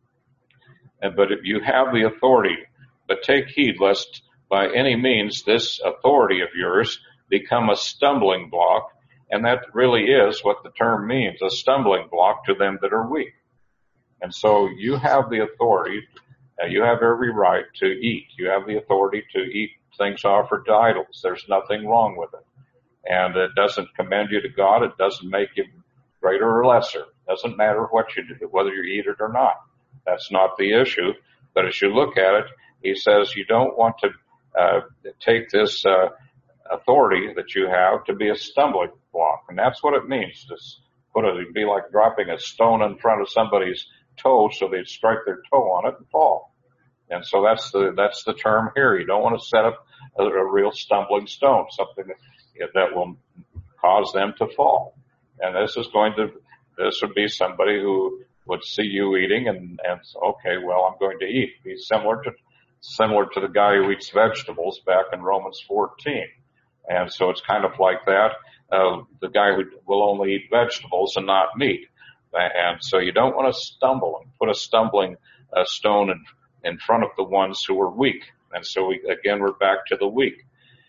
And, but if you have the authority, but take heed lest by any means this authority of yours become a stumbling block. And that really is what the term means, a stumbling block to them that are weak. And so you have the authority, uh, you have every right to eat. You have the authority to eat things offered to idols. There's nothing wrong with it. And it doesn't commend you to God. It doesn't make you greater or lesser. It doesn't matter what you do, whether you eat it or not. That's not the issue. But as you look at it, he says you don't want to uh, take this uh, authority that you have to be a stumbling block. And that's what it means. To put it, it'd be like dropping a stone in front of somebody's toe so they'd strike their toe on it and fall. And so that's the, that's the term here. You don't want to set up a, a real stumbling stone, something that, that will cause them to fall. And this is going to, this would be somebody who would see you eating and, and okay, well, I'm going to eat. Be similar to, similar to the guy who eats vegetables back in Romans fourteen. And so it's kind of like that. Uh, the guy who will only eat vegetables and not meat. And so you don't want to stumble and put a stumbling uh, stone in, in front of the ones who are weak. And so we, again, we're back to the weak.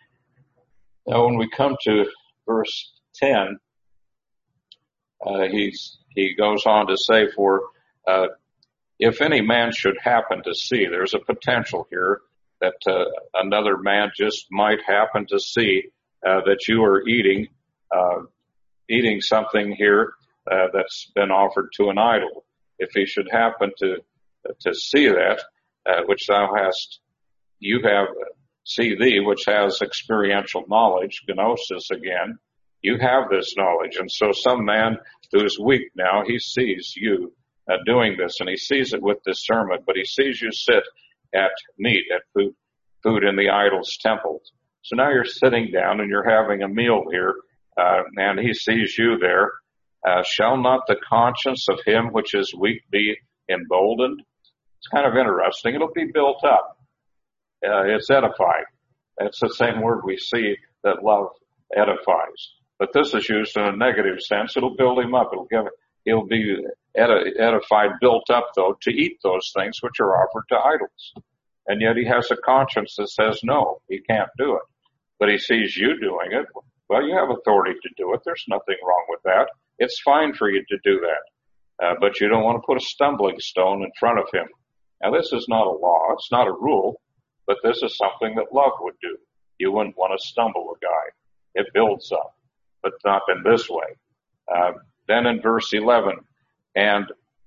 Now, when we come to verse ten, uh, he's, he goes on to say, for, uh, if any man should happen to see, there's a potential here that uh, another man just might happen to see uh, that you are eating uh, eating something here uh, that's been offered to an idol. If he should happen to to see that, uh, which thou hast, you have, see thee, which has experiential knowledge, gnosis again, you have this knowledge. And so some man who is weak now, he sees you uh, doing this, and he sees it with discernment, but he sees you sit at meat, at food, food in the idol's temple. So now you're sitting down and you're having a meal here, uh, and he sees you there. Uh, shall not the conscience of him which is weak be emboldened? It's kind of interesting. It'll be built up. Uh, it's edified. It's the same word we see that love edifies. But this is used in a negative sense. It'll build him up. It'll give, he'll be edified, built up, though, to eat those things which are offered to idols. And yet he has a conscience that says, no, he can't do it. But he sees you doing it. Well, you have authority to do it. There's nothing wrong with that. It's fine for you to do that. Uh, but you don't want to put a stumbling stone in front of him. Now, this is not a law. It's not a rule. But this is something that love would do. You wouldn't want to stumble a guy. It builds up. But not in this way. Uh, then in verse eleven, and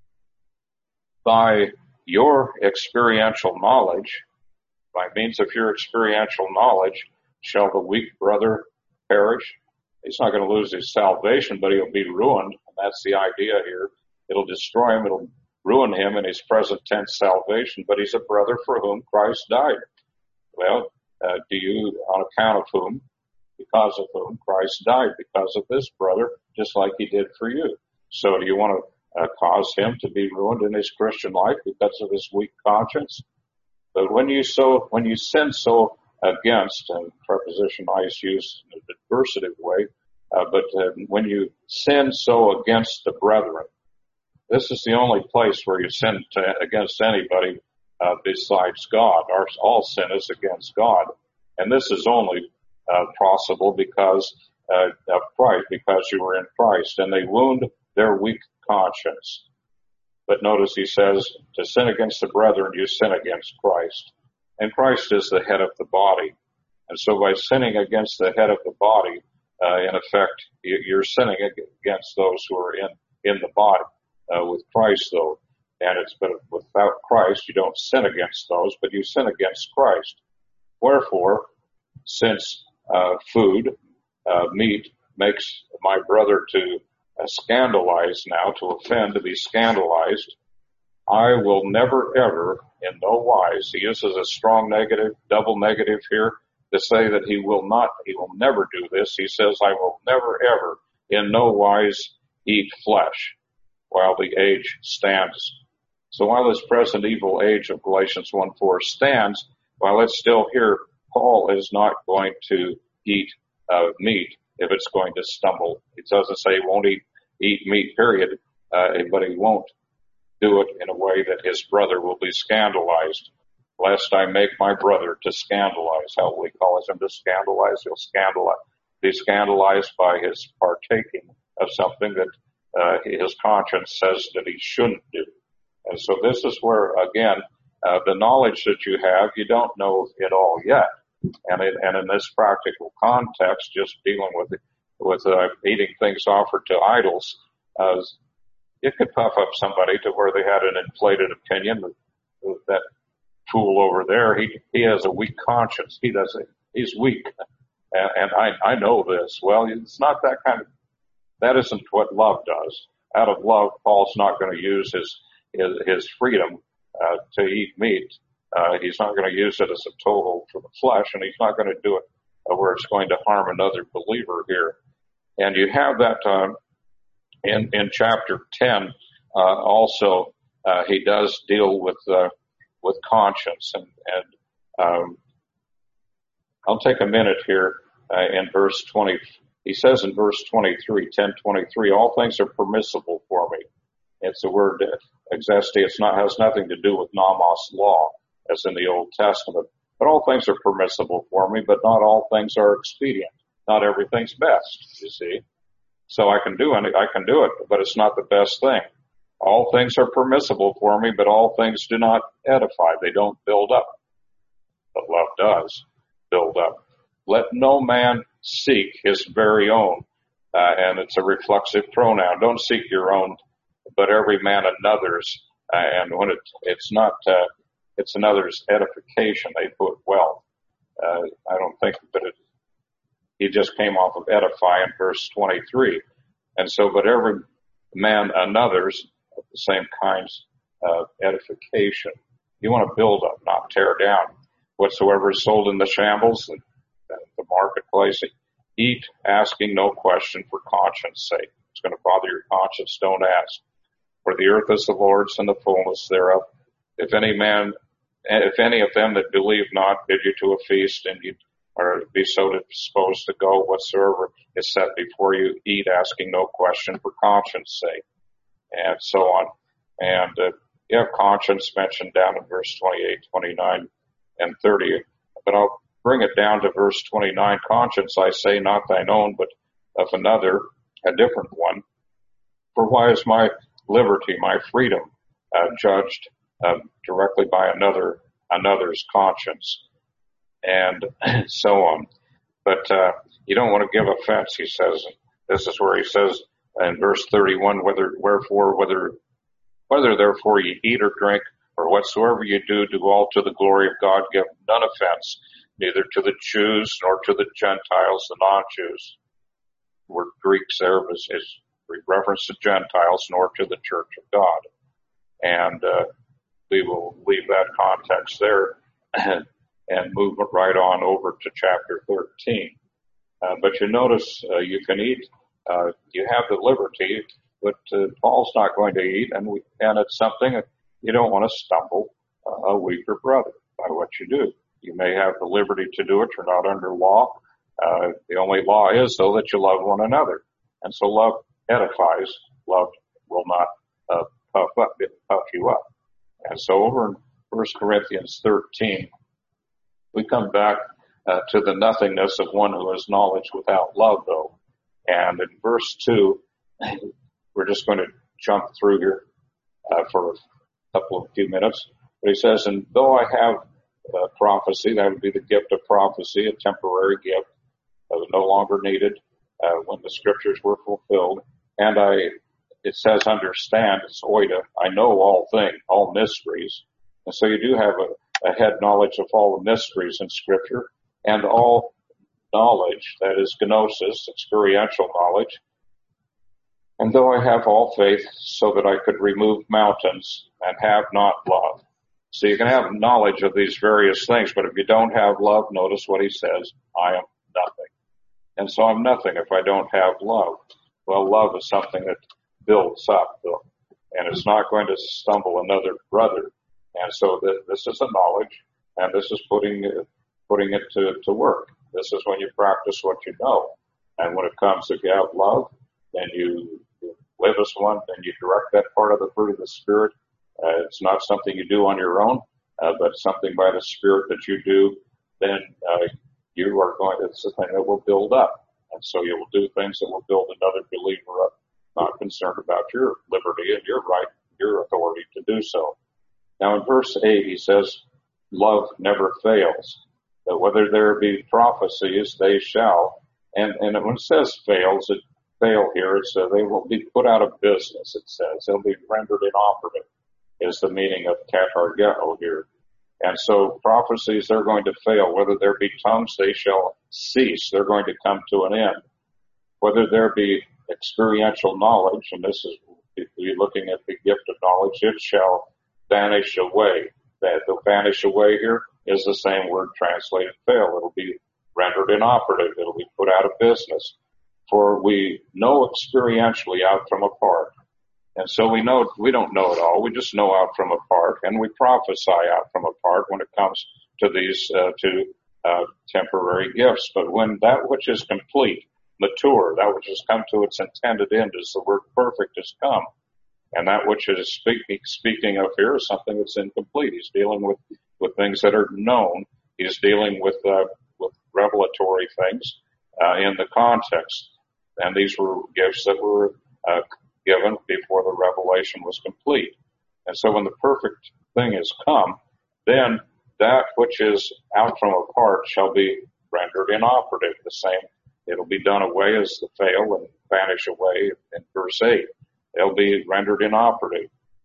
by your experiential knowledge, by means of your experiential knowledge, shall the weak brother perish? He's not going to lose his salvation, but he'll be ruined. And that's the idea here. It'll destroy him. It'll ruin him in his present tense salvation, but he's a brother for whom Christ died. Well, uh, do you, on account of whom, because of whom Christ died? Because of this brother, just like he did for you. So do you want to uh, cause him to be ruined in his Christian life because of his weak conscience? But when you so, when you sin so against, and preposition I is used in an adversative way, uh, but uh, when you sin so against the brethren, this is the only place where you sin to, against anybody uh, besides God. Our, all sin is against God. And this is only uh, possible because uh, of Christ, because you were in Christ. And they wound their weak conscience. But notice he says, to sin against the brethren, you sin against Christ. And Christ is the head of the body. And so by sinning against the head of the body, uh, in effect, you're sinning against those who are in, in the body. Uh, with Christ, though, and it's but without Christ, you don't sin against those, but you sin against Christ. Wherefore, since uh, food, uh, meat, makes my brother to uh, scandalize now, to offend, to be scandalized, I will never ever, in no wise, he uses a strong negative, double negative here, to say that he will not, he will never do this. He says, I will never ever, in no wise, eat flesh while the age stands. So while this present evil age of Galatians one four stands, while it's still here, Paul is not going to eat uh, meat if it's going to stumble. He doesn't say he won't eat, eat meat, period, uh, but he won't do it in a way that his brother will be scandalized. Lest I make my brother to scandalize. How will he cause him to scandalize? He'll scandalize, be scandalized by his partaking of something that uh, his conscience says that he shouldn't do. And so this is where, again, uh, the knowledge that you have, you don't know it all yet. And, it, and in this practical context, just dealing with with uh, eating things offered to idols, uh, it could puff up somebody to where they had an inflated opinion that, that fool over there, he he has a weak conscience. He does it. He's weak, and, and I I know this. Well, it's not that kind of. That isn't what love does. Out of love, Paul's not going to use his his, his freedom uh, to eat meat. Uh, he's not going to use it as a total for the flesh, and he's not going to do it uh, where it's going to harm another believer here. And you have that um, in in chapter ten. Uh, also, uh, he does deal with. Uh, with conscience. And, and um, I'll take a minute here uh, in verse twenty. He says in verse twenty-three, ten twenty-three, all things are permissible for me. It's the word exesti. It's not, has nothing to do with nomos law, as in the Old Testament. But all things are permissible for me, but not all things are expedient. Not everything's best, you see. So I can do it, I can do it, but it's not the best thing. All things are permissible for me, but all things do not edify. They don't build up. But love does build up. Let no man seek his very own. Uh, and it's a reflexive pronoun. Don't seek your own, but every man another's. Uh, and when it, it's not, uh, it's another's edification, they put wealth. Uh, I don't think that it, he just came off of edify in verse twenty-three. And so, but every man another's, of the same kinds of edification. You want to build up, not tear down. Whatsoever is sold in the shambles, the marketplace, eat, asking no question for conscience sake. It's going to bother your conscience, don't ask. For the earth is the Lord's and the fullness thereof. If any man, if any of them that believe not bid you to a feast, and you are be so disposed to go, whatsoever is set before you, eat, asking no question for conscience sake. And so on. And uh, you have conscience mentioned down in verse twenty-eight, twenty-nine, and thirty. But I'll bring it down to verse twenty-nine. Conscience, I say, not thine own, but of another, a different one. For why is my liberty, my freedom, uh, judged uh, directly by another, another's conscience? And so on. But uh, you don't want to give offense, he says. This is where he says, in verse thirty-one, whether, wherefore, whether, whether therefore you eat or drink, or whatsoever you do, do all to the glory of God, give none offense, neither to the Jews, nor to the Gentiles, the non-Jews. The word Greeks there is, is reference to Gentiles, nor to the church of God. And, uh, we will leave that context there and, and move right on over to chapter thirteen. Uh, but you notice, uh, you can eat Uh, you have the liberty, but uh, Paul's not going to eat, and we, and it's something that you don't want to stumble uh, a weaker brother by what you do. You may have the liberty to do it. You're not under law. Uh, the only law is, though, that you love one another. And so love edifies. Love will not uh, puff up, puff you up. And so over in First Corinthians thirteen, we come back uh, to the nothingness of one who has knowledge without love, though. And in verse two, we're just going to jump through here uh, for a couple of few minutes. But he says, and though I have uh, prophecy, that would be the gift of prophecy, a temporary gift that was no longer needed uh, when the scriptures were fulfilled. And I, it says understand, it's oida, I know all things, all mysteries. And so you do have a, a head knowledge of all the mysteries in scripture, and all knowledge, that is gnosis, experiential knowledge. And though I have all faith so that I could remove mountains and have not love. So you can have knowledge of these various things, but if you don't have love, notice what he says, I am nothing. And so I'm nothing if I don't have love. Well, love is something that builds up, and it's not going to stumble another brother. And so th- this is a knowledge, and this is putting it, putting it to, to work. This is when you practice what you know. And when it comes, if you have love, then you, you live as one, then you direct that part of the fruit of the Spirit. Uh, it's not something you do on your own, uh, but something by the Spirit that you do, then uh, you are going, it's the thing that will build up. And so you will do things that will build another believer up, not concerned about your liberty and your right, your authority to do so. Now in verse eight, he says, love never fails. That whether there be prophecies, they shall. And, and when it says fails, it fail here, it's uh, they will be put out of business, it says. They'll be rendered inoperative, is the meaning of katargeo here. And so prophecies, they're going to fail. Whether there be tongues, they shall cease. They're going to come to an end. Whether there be experiential knowledge, and this is, if you're looking at the gift of knowledge, it shall vanish away. That the vanish away here is the same word translated fail. It'll be rendered inoperative. It'll be put out of business. For we know experientially out from apart. And so we know, we don't know it all. We just know out from apart, and we prophesy out from apart when it comes to these, uh, to, uh, temporary gifts. But when that which is complete, mature, that which has come to its intended end, is the word perfect has come. And that which it is speaking, speaking of here is something that's incomplete. He's dealing with, with things that are known. He's dealing with, uh, with revelatory things, uh, in the context. And these were gifts that were, uh, given before the revelation was complete. And so when the perfect thing is come, then that which is out from apart shall be rendered inoperative. The same, it'll be done away as the fail and vanish away in verse eight. They'll be rendered inoperative.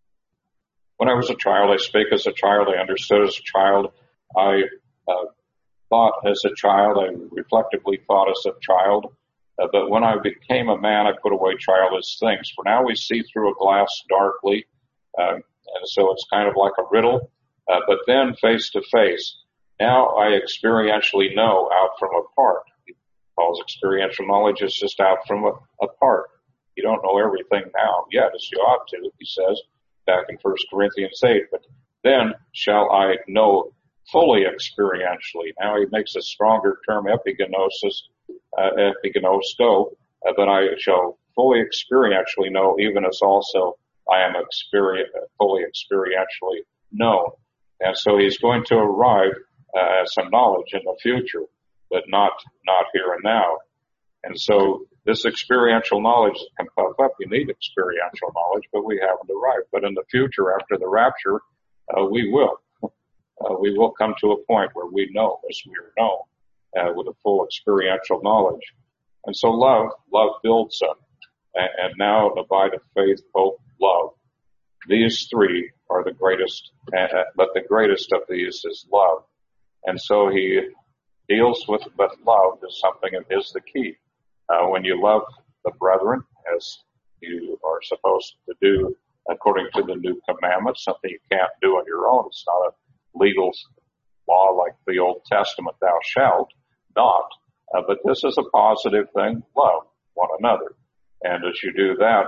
When I was a child, I spake as a child, I understood as a child, I uh, thought as a child, I reflectively thought as a child. Uh, but when I became a man, I put away childish things. For now we see through a glass darkly, uh, and so it's kind of like a riddle. Uh, but then face to face, now I experientially know out from apart. Paul's experiential knowledge is just out from a, apart. You don't know everything now yet, as you ought to, he says back in First Corinthians eight. But then shall I know fully experientially. Now he makes a stronger term, epigenosis. Uh, epigenosko, uh, but I shall fully experientially know, even as also I am experi- fully experientially known. And so he's going to arrive uh, at some knowledge in the future, but not not here and now. And so this experiential knowledge can pop up. You need experiential knowledge, but we haven't arrived. But in the future, after the rapture, uh, we will. Uh, we will come to a point where we know as we are known. Uh, with a full experiential knowledge. And so love, love builds up. And, and now abide of faith, hope, love. These three are the greatest, uh, but the greatest of these is love. And so he deals with, but love is something that is the key. Uh, when you love the brethren, as you are supposed to do according to the new commandments, something you can't do on your own. It's not a legal law like the Old Testament, thou shalt not. Uh, but this is a positive thing. Love one another. And as you do that,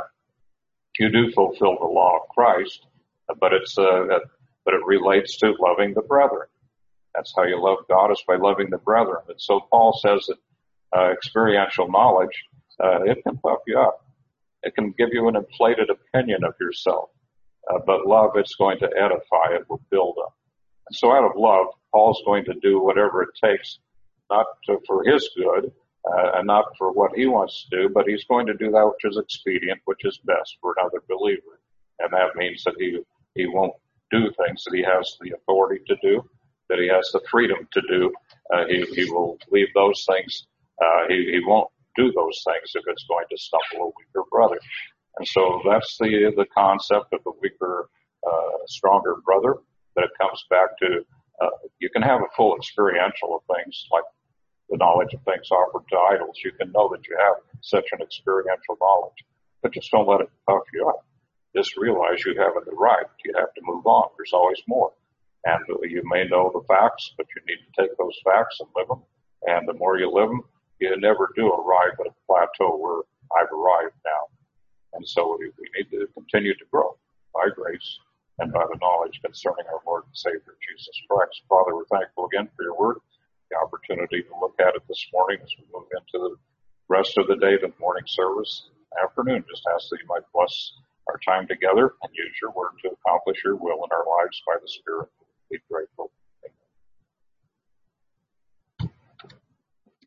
you do fulfill the law of Christ, but it's, uh, but it relates to loving the brethren. That's how you love God, is by loving the brethren. And so Paul says that, uh, experiential knowledge, uh, it can puff you up. It can give you an inflated opinion of yourself. Uh, but love, it's going to edify. It will build up. And so out of love, Paul's going to do whatever it takes, not to, for his good, uh, and not for what he wants to do, but he's going to do that which is expedient, which is best for another believer. And that means that he, he won't do things that he has the authority to do, that he has the freedom to do. Uh, he, he will leave those things. Uh, he, he won't do those things if it's going to stumble a weaker brother. And so that's the, the concept of the weaker, uh, stronger brother, that it comes back to, uh, you can have a full experiential of things like the knowledge of things offered to idols. You can know that you have such an experiential knowledge. but just don't let it puff you up. Just realize you haven't arrived. You have to move on. There's always more. And you may know the facts, but you need to take those facts and live them. And the more you live them, you never do arrive at a plateau where I've arrived now. And so we, we need to continue to grow by grace and by the knowledge concerning our Lord and Savior, Jesus Christ. Father, we're thankful again for your word, the opportunity to look at it this morning as we move into the rest of the day, the morning service, afternoon. Just ask that you might bless our time together and use your word to accomplish your will in our lives by the Spirit. We pray.